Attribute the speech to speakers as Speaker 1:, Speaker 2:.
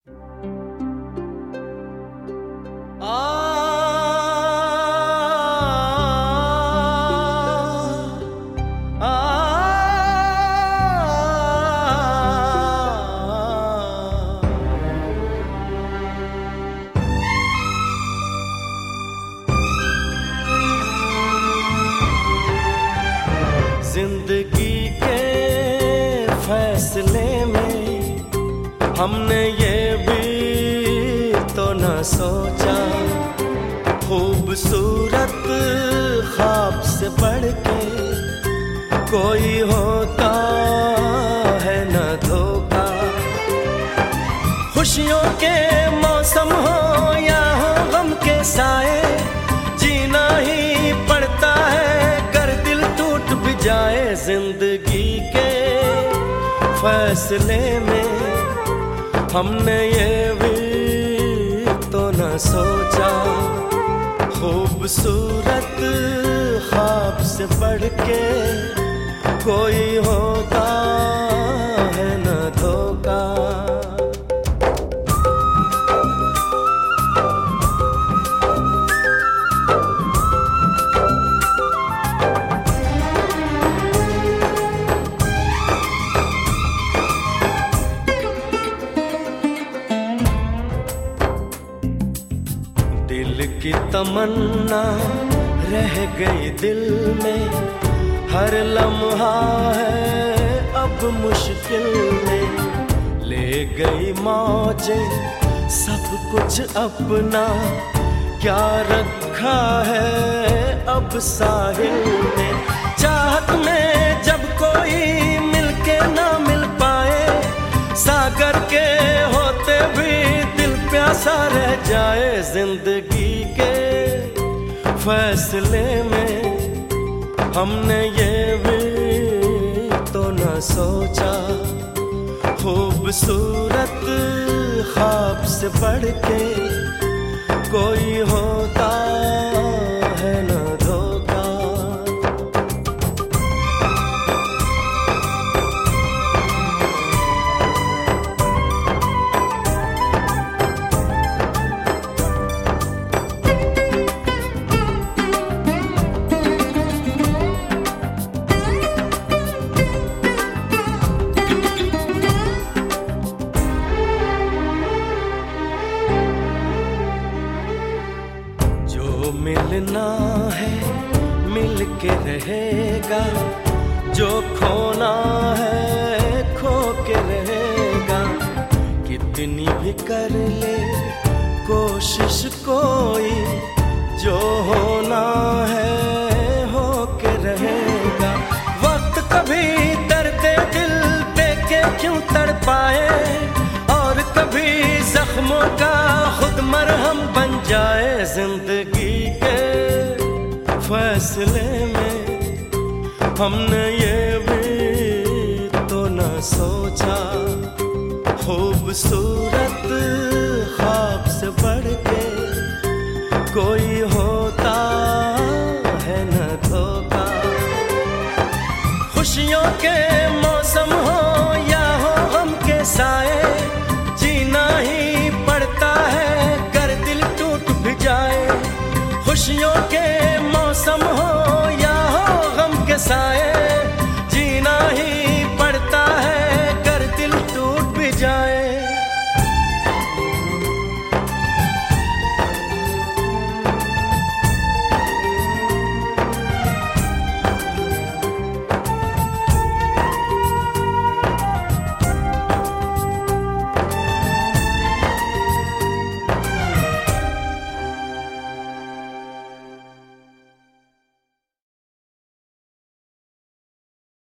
Speaker 1: जिंदगी के फैसले में हमने ये भी तो न सोचा, खूबसूरत ख्वाब से बढ़ के कोई होता है न धोखा। खुशियों के मौसम हो या हो गम के साए, जीना ही पड़ता है कर दिल टूट भी जाए। जिंदगी के फैसले में हमने ये भी तो न सोचा, खूबसूरत ख्वाब से बढ़ के कोई होता है न धोखा। दिल की तमन्ना रह गई दिल में, हर लम्हा है अब मुश्किल में। ले गई मौजें सब कुछ अपना, क्या रखा है अब साहिल में। चाहत में जब कोई मिलके ना मिल पाए, सागर के होते भी दिल प्यासा रह जाए। जिंदगी के फैसले में हमने ये भी तो न सोचा, खूबसूरत ख्वाब से बढ़ के कोई होता है न धोखा। मिलना है मिल के रहेगा, जो खोना है खो के रहेगा। कितनी भी कर ले कोशिश कोई, जो होना है हो के रहेगा। वक्त कभी दर्द दिल पे के क्यों तड़पाए, और कभी जख्मों का खुद मरहम बन जाए। जिंदगी के फैसले में हमने ये भी तो न सोचा, खूबसूरत ख्वाब से बढ़ के कोई होता है न धोखा। खुशियों के मौसम हो या हो गम के साए, जीना ही पड़ता है कर दिल टूट भी जाए। खुशियों के